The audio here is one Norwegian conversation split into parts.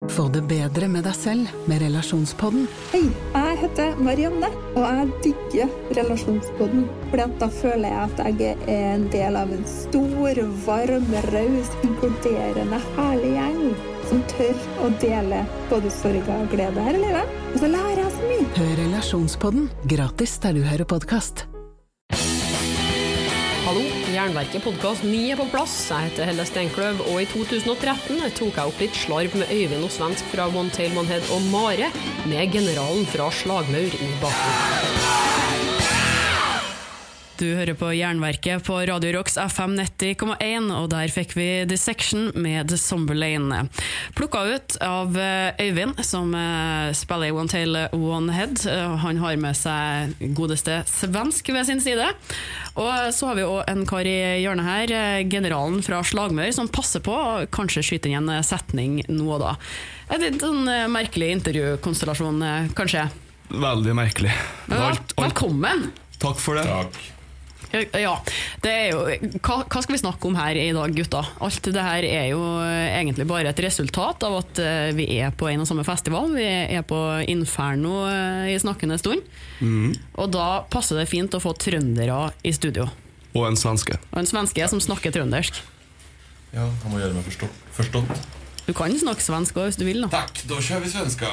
Få det bedre med deg selv med Relasjonspodden. Hei, jeg heter Marianne, og jeg digger Relasjonspodden. Fordi at da føler jeg at jeg er en del av en stor, varm, raus, inkluderende, herlig gjeng som tør å dele både sorg og glede her i livet. Og så lærer jeg så mye. Hør Relasjonspodden gratis der du hører podcast. Hallo, Jernverket podcast 9 er på plass. Jeg heter Helle Steinkløv, og i 2013 tok jeg opp litt slarv med Øyvind og Svensk fra One Tail One Head og Mare, med generalen fra Slagmaur i bakgrunnen. Du hører på Jernverket på Radio Rocks FM 90,1, og der fikk vi Dissection med The Somber Lane. Plukket ut av Øyvind, som spiller i One Tail One Head. Han har med seg godeste Svensk ved sin side. Og så har vi også en kar i hjørnet her, generalen fra Slagmaur, som passer på å kanskje skyte inn en setning nå og da. En litt sånn merkelig intervjukonstellasjon, kanskje? Veldig merkelig. Ja, velkommen! Takk for det. Takk. Ja, det er jo, hva skal vi snakke om her i dag, gutta? Alt det her er jo egentlig bare et resultat av at vi er på en og samme festival. Vi er på Inferno i snakkende stund. Og da passer det fint å få trøndere i studio. Og en svenske. Og en svenske som snakker trøndersk. Ja, han må gjøre meg forstått. Du kan snakke svensk også, hvis du vil da. Takk, da kjører vi svenska.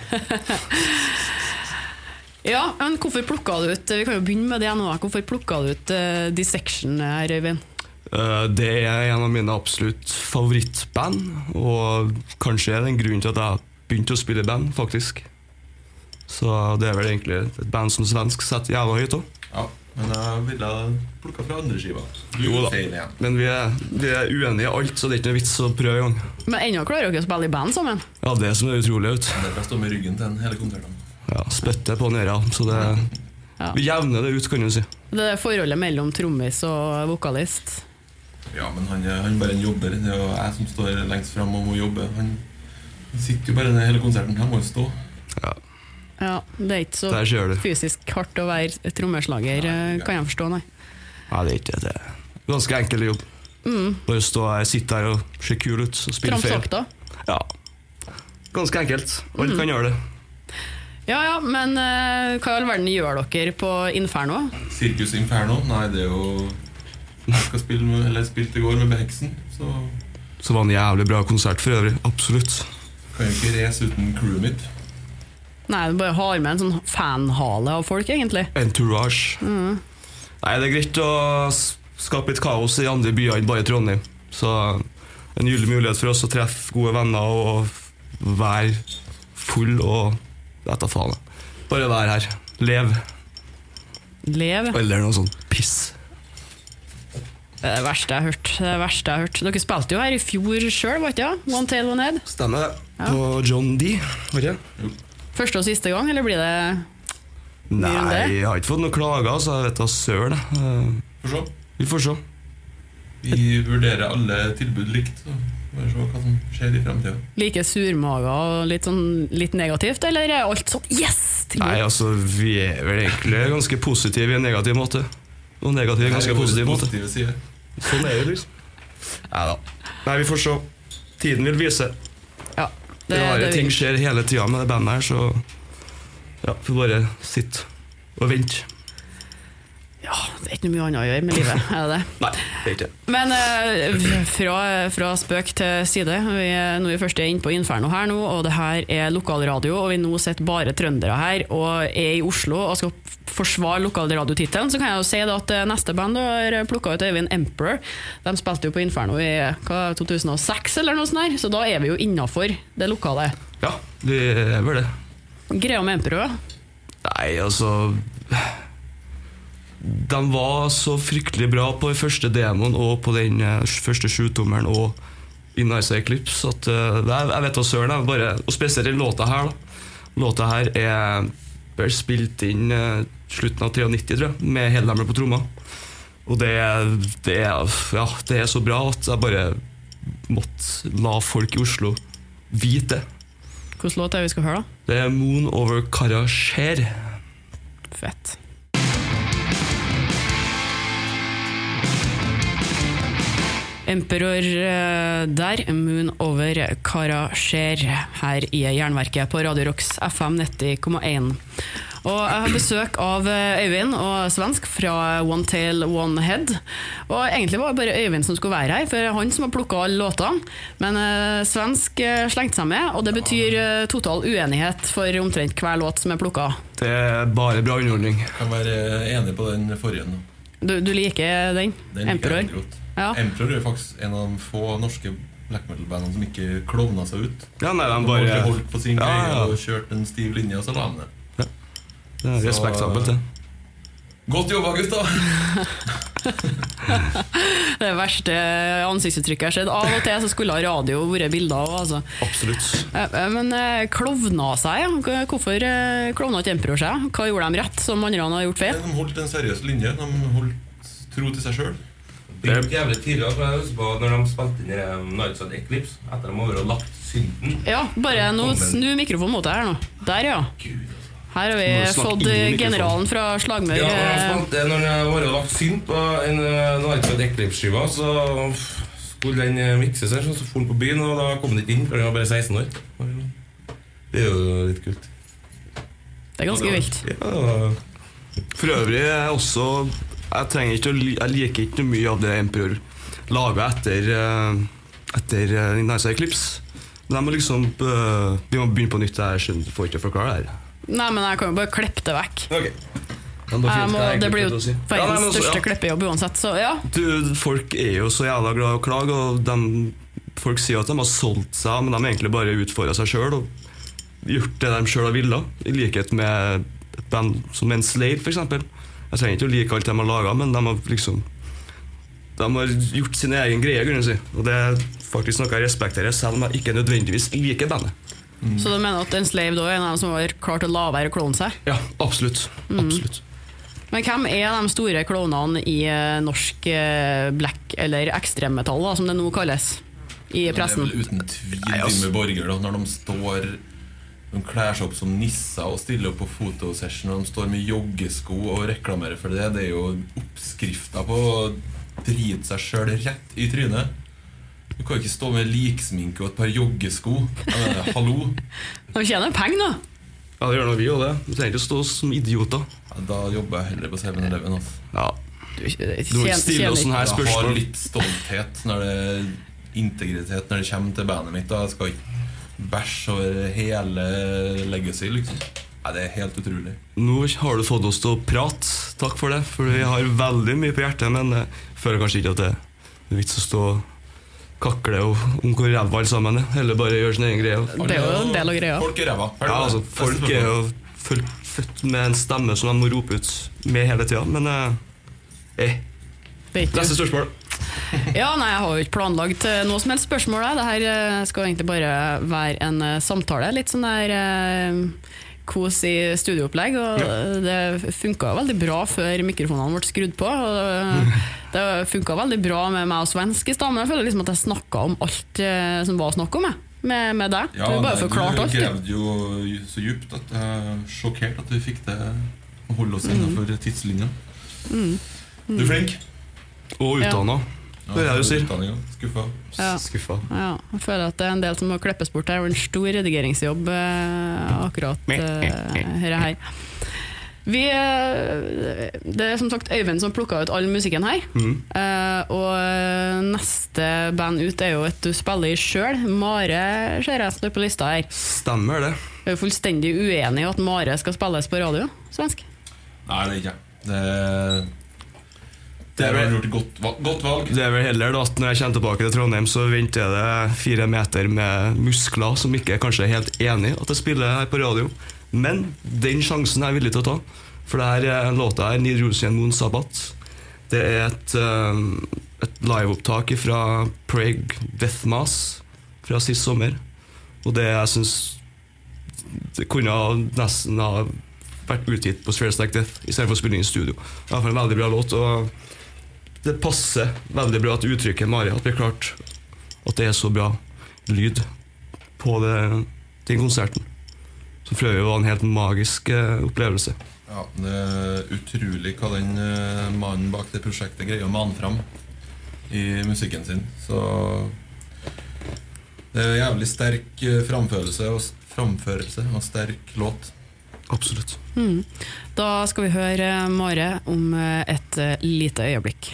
Ja, men hvorfor plukket du ut, vi kan jo begynne med det nå, hvorfor plukket du ut Dissection her, Øyvind? Det er en av mine absolutt favorittband, og kanskje er det en grunn til at jeg begynte å spille i band, faktisk. Så det er vel egentlig et band som svensk setter jævla høyt også. Ja, men jeg ville plukket fra andre skiva. Jo da, men vi er uenige i alt, så det er ikke noe vits å prøve i gang. Men ennå klarer dere å spille i band sammen? Ja, det som er utrolig ut. Det er best å stå med ryggen til en hele konserten. Ja, spytte på nere, så det vi jevner det ut, kan du si. Det er forholdet mellom trommis og vokalist. Ja, men han bare en jobber. Det er jo jeg som står lengst frem og må jobbe. Han sitter jo bare ned hele konserten, han må jo stå. Ja, det er ikke så fysisk hardt å være trommeslager, kan jeg forstå, nei. Ja, det er ikke det. Det er ganske enkel jobb. Bare stå her, sitte her og se kul ut og spille feil. Tramsakta? Ja, ganske enkelt. Alle kan gjøre det. Ja, men hva i all verden gjør dere på Inferno? Circus Inferno? Nei, det er jo... Jeg skal spilte i går med Beheksen, så var det en jævlig bra konsert for øvrig, absolutt. Kan jo ikke reise uten crewet mitt. Nei, du bare har med en sånn fanhale av folk, egentlig. Entourage. Nei, det er greit å skape litt kaos i andre byer enn bare Trondheim. Så en gyldig mulighet for oss å treffe gode venner og være full og... Dette faen. Bare vær her. Lev. Eller noe sånt piss. Det er det verste jeg har hørt. Dere spilte jo her i fjor selv, var ikke det? One Tail One Head. Stemmer det. På John D. Var det? Første og siste gang, eller blir det Nei, jeg har ikke fått noen klager, så jeg vet da søren. Vi får se. Vi vurderer alle tilbud likt, så bare se hva som skjer i fremtiden. Like surmaga og litt negativt, eller er alt sånn yes? Nei, altså, vi er vel egentlig ganske positive i en negativ måte. Og negativ i en ganske positiv måte. Sånn er det liksom. Neida. Nei, vi får se. Tiden vil vise. Ja, ting skjer hele tiden med det bandet her, så ja, vi bare sitte og vente. Ja, det er ikke noe mye annet å gjøre med livet, er det det? Nei, det er ikke det. Men fra spøk til side, nå er vi først inne på Inferno her nå, og det her er lokalradio, og vi nå sitter bare trøndere her, og er i Oslo og skal forsvare lokalradiotitelen, så kan jeg jo si at neste band har plukket ut Øyvind Emperor. De spilte jo på Inferno i 2006 eller noe sånt her, så da er vi jo innenfor det lokale. Ja, vi er vel det. Greia med Emperor? Nei, altså... De var så fryktelig bra på den første demoen og på den første 7-tommeren og i Nice Eclipse at jeg vet hva søren er, bare, og spesielt den låta her da. Låta her er vel spilt inn slutten av 93, tror jeg, med hele dem på tromma, og det er så bra at jeg bare måtte la folk i Oslo vite det. Hvordan låt er vi skal høre da? Det er Moon Over Karasjer. Fett. Emperor der, Moon over Karasjer, her i Jernverket på Radio Rocks FM 90,1. Og jeg har besøk av Øyvind og Svensk fra One Tail One Head. Og egentlig var det bare Øyvind som skulle være her, for det er han som har plukket alle låtene. Men Svensk slengte seg med, og det betyr total uenighet for omtrent hver låt som er plukket. Det er bare bra underholdning. Jeg kan være enig på den forrige nå. Du liker den? Den Emperor? liker jeg godt. Ja. Emperor er faktisk en av de få norske black metal-bandene som ikke klovna seg ut. Ja, nei, de De bare... har holdt på sin greie Ja. og kjørt en stiv linje, og så la de det. Det er respektabelt, det. Godt jobba, gutta! Det verste ansiktsuttrykket jeg har sett. Av og til så skulle radio vært bilder av, altså. Absolutt. Men klovna seg, ja. Hvorfor klovna ikke Emperor seg? Hva gjorde de rett som andre har gjort feil? De holdt en seriøs linje. De holdt tro til seg selv. Det er jævlig tidlig, for jeg husker på når de spilte inn i Nights of Eclipse, etter de har lagt synden. Ja, bare nå snu mikrofonen mot deg her nå. Der, ja. Her har vi Må snakke fått inn i mikrofonen. generalen fra Slagmør. Ja, og de spilte, når de har lagt synd på en Nights of Eclipse-skiva, så skulle den mikses her, så for den på byen, og da kom den ikke inn, for den var bare 16 år. Det er jo litt kult. Det er ganske vilt. Ja, For øvrig er også... Jeg liker ikke noe mye av det Emperor laget etter Nights of Eclipse. Men de må liksom vi må begynne på nytt. Jeg får ikke forklare det her. Nei, men jeg kan jo bare klippe det vekk. Det blir jo verdens største klippejobb uansett, så ja. Folk er jo så jævla glad å klage, og folk sier at de har solgt seg, men de har egentlig bare utfordret seg selv og gjort det de selv har villet, i likhet med et band som Enslaved for eksempel. Jeg trenger ikke å like alt de har laget, men de har liksom de har gjort sin egen greie, kunne jeg si. Og det er faktisk noe jeg respekterer, selv om jeg ikke nødvendigvis liker bandet. Så du mener at Enslaved også er en av dem som har klart å la være å klone seg? Ja, absolutt. Absolutt. Men hvem er de store klonene i norsk black eller ekstremmetall, da, som det nå kalles i pressen? Det er vel uten tvil Dimmu Borgir, da, når de står... De klær seg opp som nisser og stiller opp på fotosession, og de står med joggesko og reklamerer for det. Det er jo oppskrifter på å drite seg selv rett i trynet. Du kan jo ikke stå med liksminke og et par joggesko. Hallo. De tjener penger da. Ja, det gjør noe vi også det. Vi trenger ikke å stå som idioter. Ja, da jobber jeg heller på 7-Eleven. Altså. Ja. Du må stille oss sånne her Jeg spørsmål. har litt stolthet når det er integritet når det kommer til bandet mitt. Da. Jeg skal ikke bæsj over hele legacy, liksom. Nei, det er helt utrolig. Nå har du fått oss til å prate. Takk for det, for vi har veldig mye på hjertet, men jeg føler kanskje ikke at det er vits å stå og kakle om hvor ræva alle sammen er. Eller bare gjøre sin egen greie. Det er jo en del av greia. Folk er ræva. Ja, altså, folk er jo født med en stemme som de må rope ut med hele tiden, men Vet du. neste spørsmål. Ja, nei, jeg har jo ikke planlagt noe som helst spørsmål. Dette skal egentlig bare være en samtale. Litt sånn der kos i studioopplegg. Og det funket veldig bra før mikrofonene ble skrudd på. Og det funket veldig bra med meg og Svensk i stedet. Men jeg føler liksom at jeg snakket om alt som var snakk om med deg. Ja, du bare forklart alt. Du gravde jo så djupt at jeg er sjokkert at du fikk det å holde oss innenfor tidslinja. Du er flink. Og utdannet. Det er det du sier. Skuffa. Ja. Skuffa. Ja, jeg føler at det er en del som må klippes bort her. Det er en stor redigeringsjobb akkurat her. Det er som sagt Øyvind som plukket ut all musikken her. Og neste band ut er jo et du spiller i selv. Mare ser jeg står på lista her. Stemmer det. Jeg er fullstendig uenig i at Mare skal spilles på radio, Svensk. Nei, det er ikke. Det er vel gjort et godt valg. Det er vel heller da at når jeg kommer tilbake til Trondheim, så venter jeg det 4 meter med muskler som ikke er kanskje helt enig at jeg spiller her på radio. Men den sjansen er jeg villig til å ta. For det her låta her, Nidrosian Moon Sabbat, det er et liveopptak fra Prague Death Mass fra sist sommer. Og det jeg synes det kunne nesten ha vært utgitt på Swears Like Death i stedet for å spille inn i studio. Det er en veldig bra låt, og det passer veldig bra til uttrykket Mari, at vi har klart at det er så bra lyd på den konserten. Så prøver vi å være en helt magisk opplevelse. Ja, det er utrolig hva den mannen bak det prosjektet greier å mane fram. I musikken sin. Så det jævlig sterk framførelse og sterk låt. Absolutt. Da skal vi høre Mare om et lite øyeblikk.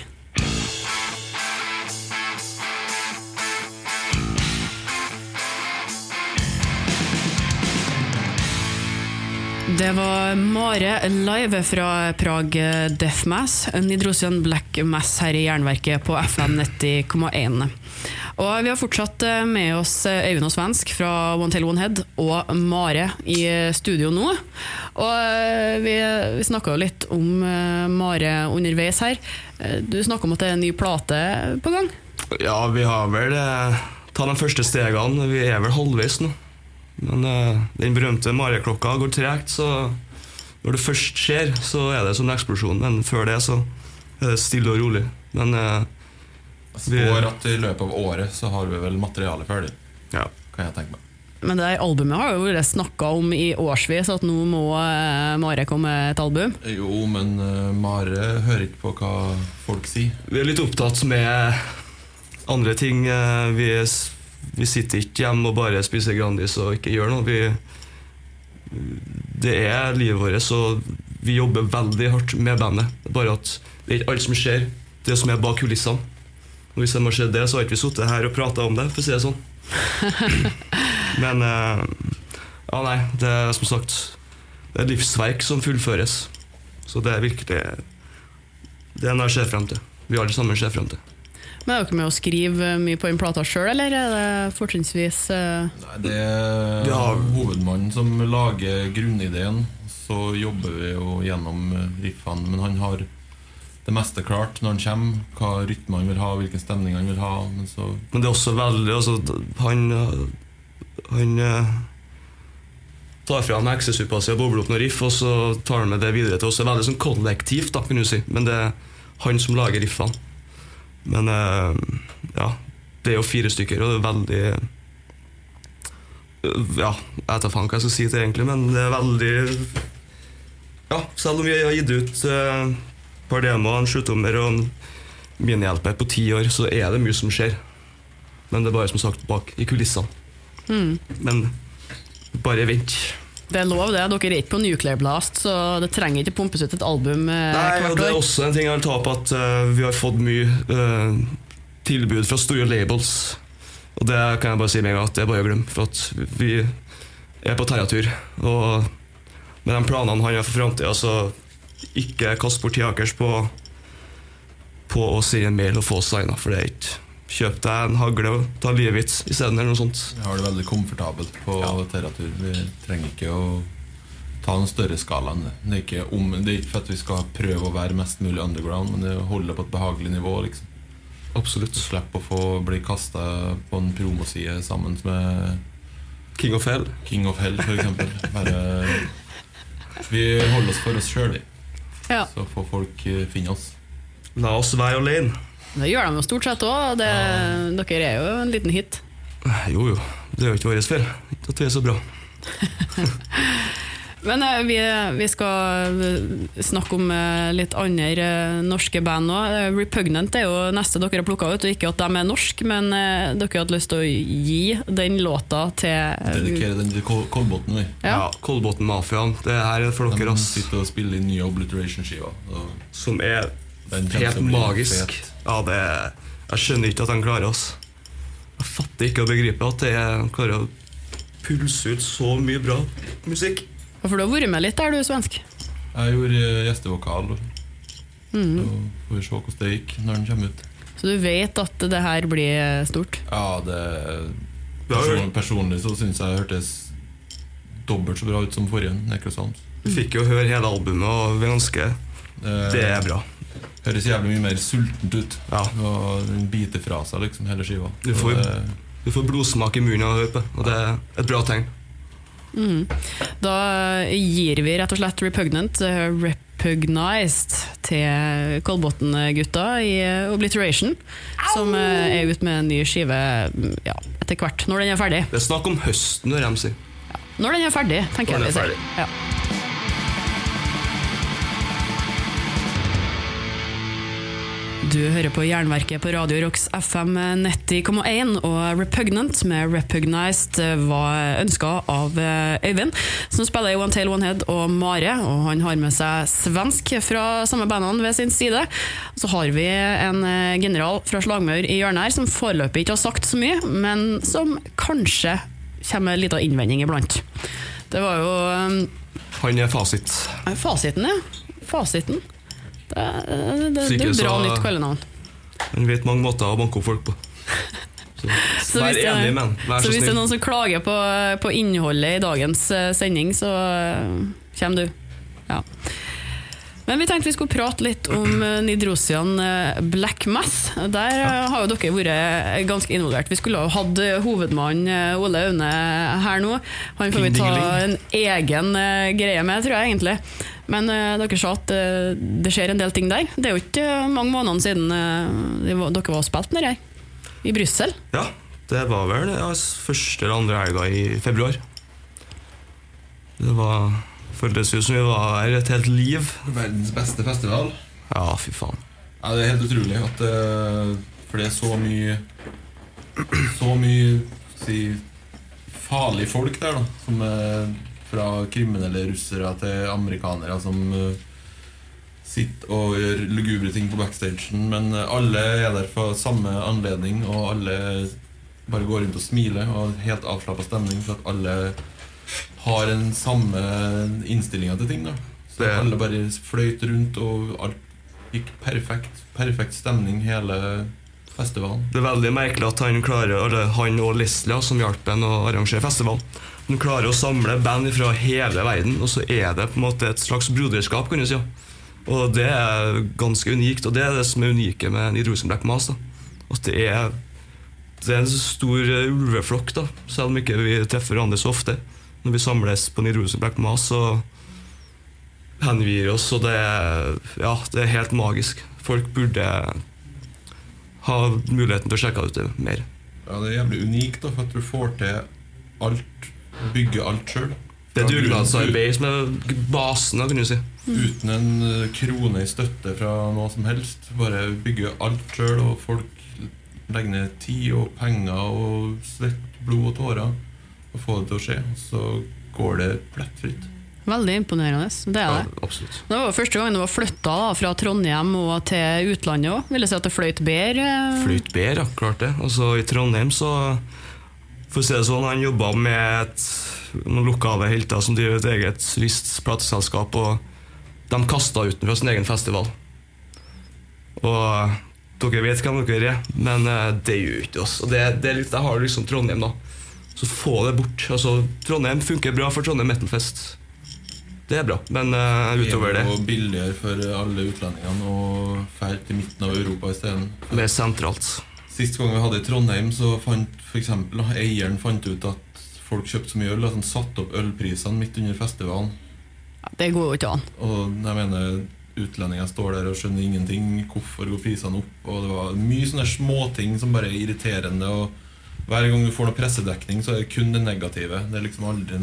Det var Mare live fra Prague Death Mass, Nidrosian Black Mass her I Jernverket på FM 90,1. Og vi har fortsatt med oss Øyvind og Svensk fra One Tail One Head og Mare I studio nå. Og vi snakket jo litt om Mare underveis her. Du snakket om at det en ny plate på gang. Ja, vi har vel tatt de første stegene. Vi vel halvveis nå. Men den berømte Mare-klokka går tregt, så når det først skjer, så det som en eksplosjon. Men før det så det stille og rolig. Men jeg spår at I løpet av året så har vi vel materialet ferdig. Ja. Kan jeg tenke meg. Men det albumet har jo vært snakket om I årsvis, at nå må Mare komme med et album. Jo, men Mare hører ikke på hva folk sier. Vi litt opptatt med andre ting. Vi sitter ikke hjemme og bare spiser Grandis og ikke gjør noe. Det livet vårt, så vi jobber veldig hardt med bandet. Bare at det ikke alt som skjer, det som bak kulissene. Og hvis det må skje det, så har ikke vi sittet her og pratet om det, for å si det sånn. Men ja, nei, det som sagt, det et livsverk som fullføres. Så det virkelig det noe jeg ser frem til. Vi alle sammen ser frem til. Men dere med å skrive mye på en plata selv, eller det fortrinnsvis? Nei, det hovedmannen som lager grunnideen, så jobber vi jo gjennom riffene, men han har det meste klart når han kommer, hva rytme han vil ha, hvilken stemning han vil ha. Men det også veldig, altså, han tar fra med eksesuppa si og bobler opp noen riff, og så tar han med det videre til oss. Det veldig sånn kollektivt, da, kan du si, men det han som lager riffene. Men ja, det jo 4 stykker, og det veldig ja, jeg vet ikke hva jeg skal si til egentlig, men det veldig ja, selv om vi har gitt ut et par demoer, en 7-tommer og en minihjelper på 10 år, så det mye som skjer. Men det bare som sagt bak I kulissene. Men bare vent. Det lov det, dere ikke på Nuclear Blast, så det trenger ikke pumpes ut et album hvert år. Nei, og det også en ting jeg vil ta på at vi har fått mye tilbud fra store labels. Og det kan jeg bare si meg at det bare å glemme, for at vi på terratur. Og med de planene han har for fremtiden, så ikke kast bort tida deres på å si en mail og få oss signet, for det ikke kjøp deg en hagle og ta livet ditt I stedet eller noe sånt. Vi har det veldig komfortabelt på terratur. Vi trenger ikke å ta en større skala enn det. Det ikke for at vi skal prøve å være mest mulig underground, men det holder på et behagelig nivå, liksom. Absolutt. Slipp å bli kastet på en promoside sammen med King of Hell. King of Hell, for eksempel. Vi holder oss for oss selv, så får folk finne oss. La oss være alene. Det gjør de jo stort sett også. Dere jo en liten hit. Jo, det jo ikke våres feil. Ikke at vi så bra. Men vi skal snakke om litt andre norske band nå. Repugnant jo neste dere har plukket ut, og ikke at de norske, men dere hadde lyst til å gi den låta til... Dedikere den til Kolbotn, vi. Ja, Kolbotn Mafiaen. Det her for dere, ass. De sitter og spiller inn nye Obliteration-skiva. Som helt magisk. Ja, jeg skjønner ikke at han klarer oss. Jeg fatter ikke å begripe at jeg klarer å pulse ut så mye bra musikk. For du har vært med litt der, du Svensk? Jeg gjorde gjestevokal. Så får vi se hvordan det gikk når den kommer ut. Så du vet at det her blir stort? Ja, personlig så synes jeg hørtes dobbelt så bra ut som forrige Necrosound. Vi fikk jo høre hele albumet, og vi ønsker det bra. Høres jævlig mye mer sultent ut. Og den biter fra seg liksom hele skiva. Du får blodsmak I munnen av å høre på, og det et bra tegn. Da gir vi rett og slett Repugnant, Recognized, til Kolbotn-gutta I Obliteration, som ut med en ny skive etter hvert, når den ferdig. Det snakk om høsten, når de sier. Når den ferdig, tenker jeg vi sier. Ja. Du hører på Jernverket på Radio Rocks FM 90,1, og Repugnant med Recognized var ønsket av Øyvind, som spiller i One Tail One Head og Mare, og han har med seg svensk fra samme bandene ved sin side. Så har vi en general fra Slagmaur i hjørnet her, som foreløpig ikke har sagt så mye, men som kanskje kommer med en liten innvending iblant. Det var jo... Han fasit. Fasiten, ja. Fasiten. Det er bra nytt kallenavn. Han vet mange måter å banke opp folk på. Så vær enig, men vær så snill. Så hvis det er noen som klager på innholdet i dagens sending, så kommer du. Ja. Men vi tenkte vi skulle prate litt om Nidrosian Black Mass. Der har jo dere vært ganske involvert. Vi skulle ha hatt hovedmann Ole Aune her nå. Han får vi ta en egen greie med, tror jeg egentlig. Men dere sa at det skjer en del ting der. Det er jo ikke mange måneder siden dere var spilt nede i Brussel. Ja, det var vel første eller andre helga i februar. Det føltes ut som vi var her et helt liv. Verdens beste festival. Ja, fy faen. Ja, det er helt utrolig at, for det er så mye farlige folk der da, som fra kriminelle russere til amerikanere som sitter og gjør lugubre ting på backstagen, men alle er der for samme anledning, og alle bare går rundt og smiler og helt avslappet stemning, for at alle har en samme innstilling til ting da. Så alle bare fløyt rundt, og alt gikk perfekt stemning hele festivalen. Det er veldig merkelig at han og Leslie, som hjalp en å arrangere festivalen, de klarer å samle band fra hele verden, og så er det på en måte et slags broderskap, kan du si. Og det er ganske unikt, og det er det som er unike med Nidrosian Black Mass da. At det er en stor ulveflokk da, selv om ikke vi treffer hverandre så ofte. Når vi samles på Nidrosian Black Mass, så henvier oss, og det er helt magisk. Folk burde ha muligheten til å sjekke ut det mer. Ja, det er jævlig unikt da, for at du får til alt, bygge alt selv. Det er dugnadsarbeid som er basen, kan du si. Uten en krone i støtte fra noe som helst. Bare bygge alt selv, og folk legger ned tid og penger og svett, blod og tårer og få det til å skje. Så går det plettfritt. Veldig imponerende, det er det. Ja, absolutt. Det var første gang det var flyttet fra Trondheim og til utlandet også. Vil jeg si at det fløyt bedre? Fløyt bedre, ja, klart det. Altså i Trondheim så, for å si det sånn, han jobbet med noen lokale helter som driver et eget plateselskap, og de kastet ut den fra sin egen festival. Og dere vet hvem dere er, men det gjør ikke oss. Og det er litt, jeg har liksom Trondheim da. Så få det bort. Altså, Trondheim funker bra for Trondheim Metalfest. Det er bra, men utover det er jo billigere for alle utlendingene og ferd til midten av Europa i stedet. Det er sentralt. Sist gang vi hadde i Trondheim, så fant for eksempel eieren fant ut at folk kjøpte så mye øl at han satte opp ølprisene midt under festivalen. Ja, det går jo ikke an. Og jeg mener, utlendinger står der og skjønner ingenting. Hvorfor går prisene opp? Og det var mye sånne småting som bare er irriterende, og hver gang du får noe pressedekning, så er det kun det negative. Det er liksom aldri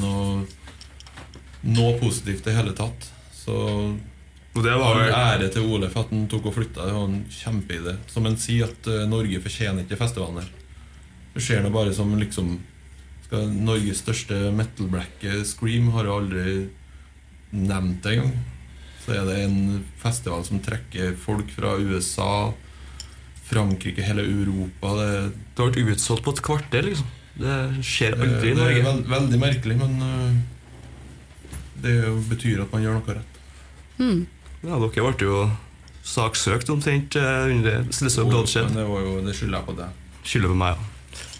noe positivt i hele tatt. Så det var all ære til Ole for at han tok og flyttet. Det var en kjempeidé. Som han sier at Norge fortjener ikke festivalen her. Det skjer noe bare som liksom Norges største metal-black Scream har jo aldri nevnt det en gang. Så er det en festival som trekker folk fra USA, Frankrike, hele Europa. Det har vært utsolgt på et kvarter liksom. Det skjer aldri i Norge. Det er veldig merkelig, men det betyr at man gjør noe rett. Ja, dere ble jo saksøkt omtrent under Slesvig Bloodshed. Men det skylder jeg på det. Skylder på meg, ja.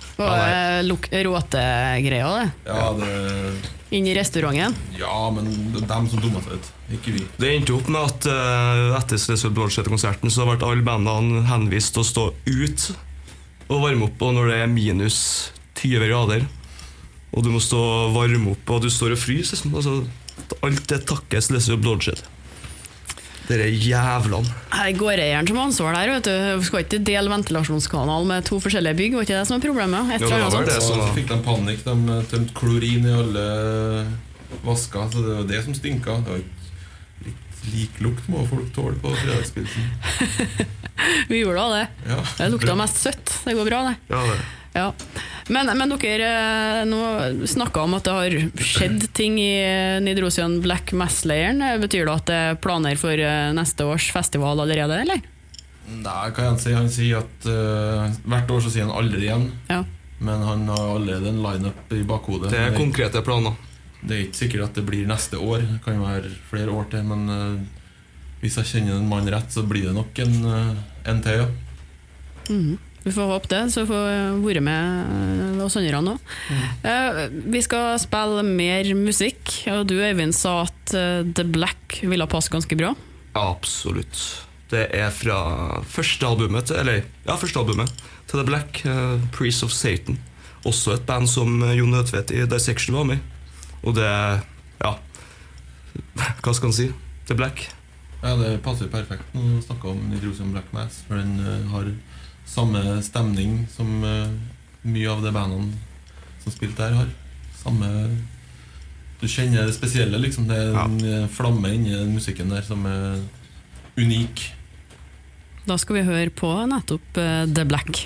Var råtegreia det? Ja, det... Inn i restauranten? Ja, men det er dem som dummer seg ut, ikke vi. Det endte opp med at etter Slesvig Bloodshed-konserten så ble alle bandene henvist til å stå ut og varme opp, og når det er minus 20 grader, og du må stå og varme opp, og du står og fryser, altså, alt det takkes Slesvig Bloodshed. Det er jævlan. Her går eieren som ansvar der, vet du. Du skal ikke dele ventilasjonskanal med to forskjellige bygg, var ikke det som er problemet? Jo, det var det. Så fikk de panikk, de tømte klorin i alle vasker, så det var det som stinket. Det var litt liklukt må folk tåle på fredagspilsen. Vi gjorde da det. Ja, Det lukta mest søtt. Det går bra, det. Ja, det. Ja. Men dere nå snakket om at det har skjedd ting i Nidrosian Black Mass-leiren. Betyr det at det er planer for neste års festival allerede, eller? Nei, hva han sier? Han sier at hvert år så sier han aldri igjen. Ja. Men han har allerede en line-up i bakhodet. Det er konkrete planer. Det er ikke sikkert at det blir neste år. Det kan være flere år til. Men hvis jeg kjenner en mann rett, så blir det nok en til, ja. Vi får håpe det, så får vi være med oss andre nå. Vi skal spille mer musikk, og du, Øyvind, sa at The Black ville passe ganske bra. Absolutt. Det er fra første albumet til The Black, Priest of Satan. Også et band som Jon Nødtvedt i Dissection var med. Og det, ja, hva skal han si? The Black. Ja, det passer perfekt når vi snakker om Nidrosian Black Mass, for den har samme stemning som mye av de bandene som spilte der har. Samme, du kjenner det spesielle, liksom. Det er en flamme inni musikken der som er unik. Da skal vi høre på nettopp The Black.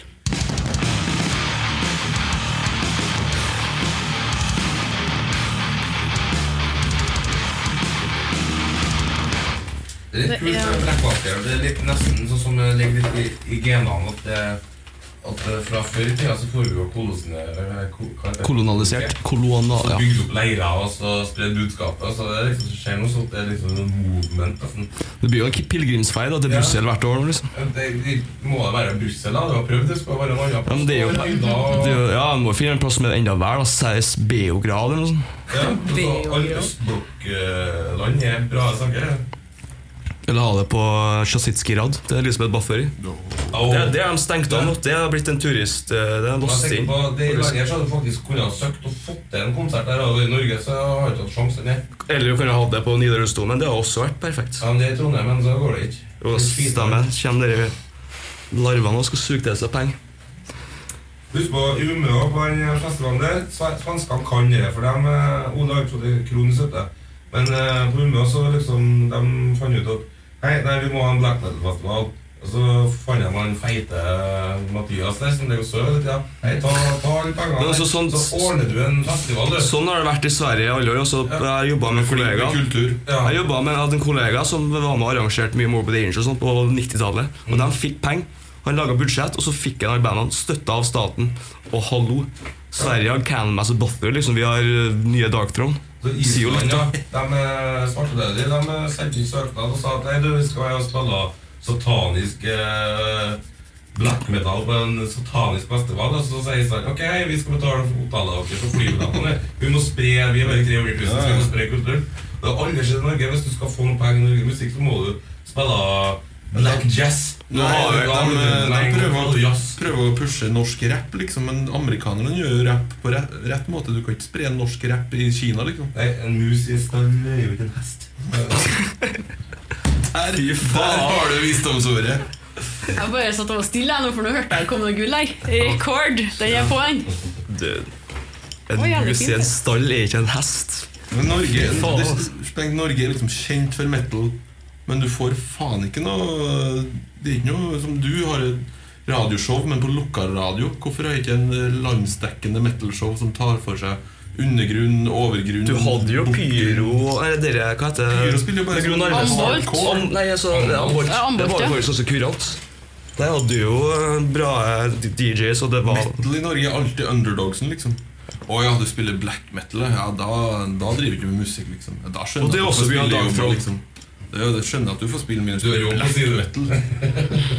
Det er litt kult med Blackwater. Det er litt nesten sånn som det ligger litt i genene at fra før i tida så får vi jo Kolonialisert. Så bygde opp leirer og så spredde budskapet. Så det er liksom så skjer noe sånt. Det er liksom en movement. Nesten. Det blir jo en pilgrimsfei da, til Brussel hvert år. Liksom. Det må det være Brussel da. Du har prøvd, det skal være en annen plass. Ja, men det er jo, ja, man må finne en plass med enda vær, da. Sies Beograd eller noe sånt. Ja, så alle østblokkland er bra saker. Eller ha det på Chasitski Rad. Det er Elisabeth Baffer i. Det er de stengt av nå. Det har blitt en turist. Det er lost inn. Det i landet så hadde du faktisk kunnet ha søkt og fått til en konsert der. Og i Norge så har du ikke hatt sjansen. Eller du kunne ha det på Nidarosdomen, men det har også vært perfekt. Ja, men det er i Trondheim, men så går det ikke. Og stemmer, kommer dere larvene og skal suge til seg penger. Husk på, i Umeå på den festivalen der, svenskene kan det, for de Ole har ikke fått kronisk støtte. Men på Umeå så liksom, de fant ut at nei, vi må ha en black metal festival. Og så fant jeg meg en feite Mathias der, som det jo så litt, ja. Hei, ta alle pengene, altså, så ordner du en festival, du. Sånn har det vært i Sverige i alle år. Jeg jobbet med en kollega. Jeg jobbet med en kollega som var med og arrangerte mye Morbid Angel og sånt på 90-tallet. Og de fikk penger. Han laget budsjett, og så fikk han alle bandene støttet av staten. Og hallo, Sverige har Candlemass og Bother, liksom. Vi har nye Dark Throne. Så Island, ja, de svartelødige, de sendte inn søknad og sa at nei, vi skal være og spille satanisk black metal på en satanisk festival. Og så sier Island, ok, vi skal betale for hotellet deres og flyvnavnene. Vi må spre, vi er bare 300 000, så vi må spre kultur. Det har aldri skjedd i Norge. Hvis du skal få noe penger i Norge musikk, så må du spille black jazz. De prøver å pushe norsk rap, liksom, men amerikanerne gjør rap på rett måte. Du kan ikke spre norsk rap i Kina, liksom. Nei, en mus i stall er jo ikke en hest. Der har du visdomsordet. Jeg bare satt og var stille nå, for nå hørte jeg det kom noe gull her. Rekord, den er på en. En mus i en stall er ikke en hest. Men Norge er liksom kjent for metal, men du får faen ikke noe. Det er ikke noe som du har et radioshow, men på lokalradio. Hvorfor har ikke en landsdekkende metalshow som tar for seg undergrunn, overgrunn? Du hadde jo Pyro. Hva heter det? Pyro spiller jo bare Ambolt. Nei, altså, Ambolt. Det var jo faktisk også kurant. Der hadde du jo bra DJs, og det var metal i Norge er alltid underdogsen, liksom. Ja, du spiller black metal. Ja, da driver du ikke med musikk, liksom. Da skjønner jeg at du får spille jobber, liksom. Det skjønner jeg at du får spille mye. Du er jo black metal.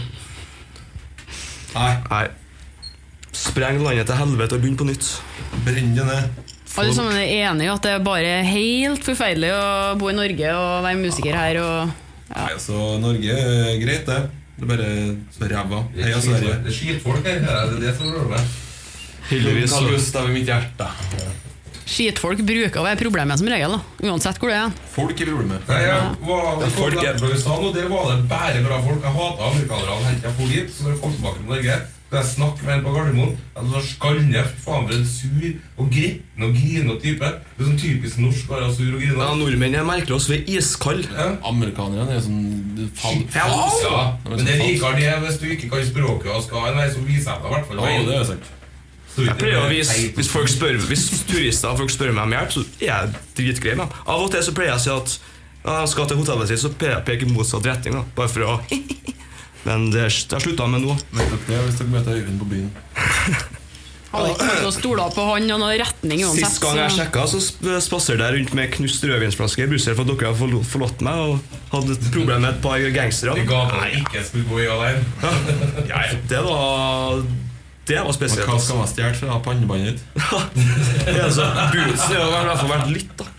Nei. Spreng landet til helvete og begynn på nytt. Brenn det ned. Alle sammen er enige i at det er bare helt forferdelig å bo i Norge og være musiker her og, ja. Nei, altså, Norge er greit, det. Det er bare så ræva. Heia Sverige. Det er skitfolk her, det er det som rør meg. Heldigvis Carl Gustav i mitt hjerte. Skitfolk bruker å være problemet som regel da, uansett hvor det er. Folk er problemet. Nei, folk er fra USA nå, det var det bare bra folk. Jeg hatet amerikanerne, hentet jeg folk hit, så når jeg kom tilbake til Norge, Skal jeg snakke med en på Gardermoen? Så skal jeg faen for en sur og gretten og griner type. Det sånn typisk norsk å være sur og griner. Ja, nordmenn merker oss ved iskall. Amerikanerne sånn falsa. Men det liker det hvis du ikke kan språket og skal nei, så viser jeg deg I hvert fall. Ja, det sant. Jeg pleier å vise, hvis turister og folk spør meg om hjelp, så jeg dritgrei med. Av og til så pleier jeg å si at jeg skal til hotellet sitt, så pleier jeg å peke motsatt retning da, bare for å Men det har sluttet med nå. Nettopp det, hvis dere møter Øyvind på byen. Hadde ikke noe stoler på han og noe retning uansett. Sist gang jeg sjekket, så spasser jeg rundt med knust rødvinsflaske I Brussel for at dere har forlått meg og hadde et problem med et par gangstere. De ga meg ikke skulle gå I alene. Ja, det var spesielt. Hva skal man stjert fra pannebandet ditt? Bootsen har I hvert fall vært litt da.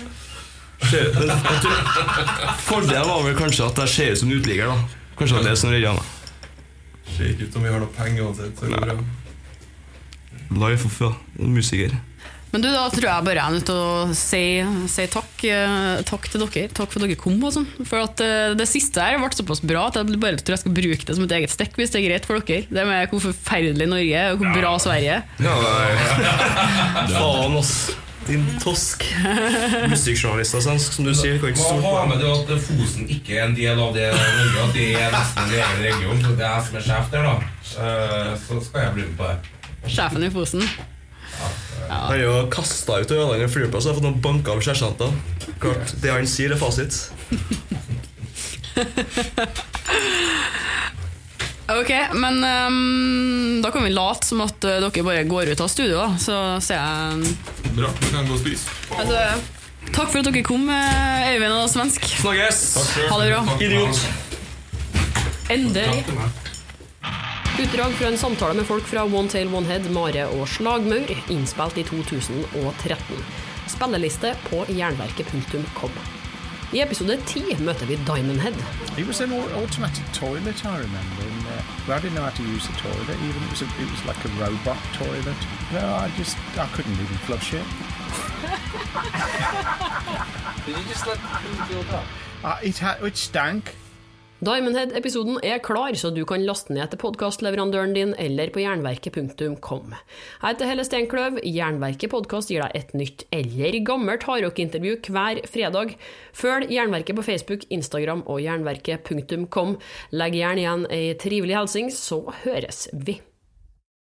Fordelen var vel kanskje at jeg ser ut som utligger da. Kanskje det som redder meg. Ser ikke ut som vi har noe penger uansett, så går det bra. Life of musiker. Men du, da tror jeg bare jeg nødt til å si takk til dere. Takk for at dere kom og sånn. For at det siste her ble såpass bra at jeg bare tror jeg skal bruke det som et eget stekk hvis det greit for dere. Det med hvor forferdelig Norge og hvor bra Sverige. Faen ass. Din tosk. Musikkjournalister, som du sier. Hva har med det at Fosen ikke en del av det Norge, at det nesten en egen region, så det jeg som sjef der da, så skal jeg bli med på det. Sjefen I Fosen. Han har jo kastet ut av Ørlandet flyplass og har fått noen banker av sersjanter. Klart, det han sier fasit. Ok, men da kan vi late som at dere bare går ut av studio da. Så ser jeg Bra, vi kan gå og spise. Takk for at dere kom, Øyvind og Svensk. Snakkes. Ha det bra. Idiot. Endelig. Utdrag fra en samtale med folk fra One Tail One Head, Mare og Slagmaur, innspilt I 2013. Spilleliste på jernverket.com. I episode 10 møter vi Diamond Head. It was an automatic toilet, I remember. And, I didn't know how to use the toilet even. It was like a robot toilet. No, I couldn't even flush it. Did you just let the poo build up? It stank. Diamond Head-episoden klar, så du kan laste ned til podcastleverandøren din eller på jernverket.com. Jeg heter Helle Steinkløv. Jernverket podcast gir deg et nytt eller gammelt hardrock-intervju hver fredag. Følg Jernverket på Facebook, Instagram og jernverket.com. Legg gjerne igjen en trivelig helsing, så høres vi.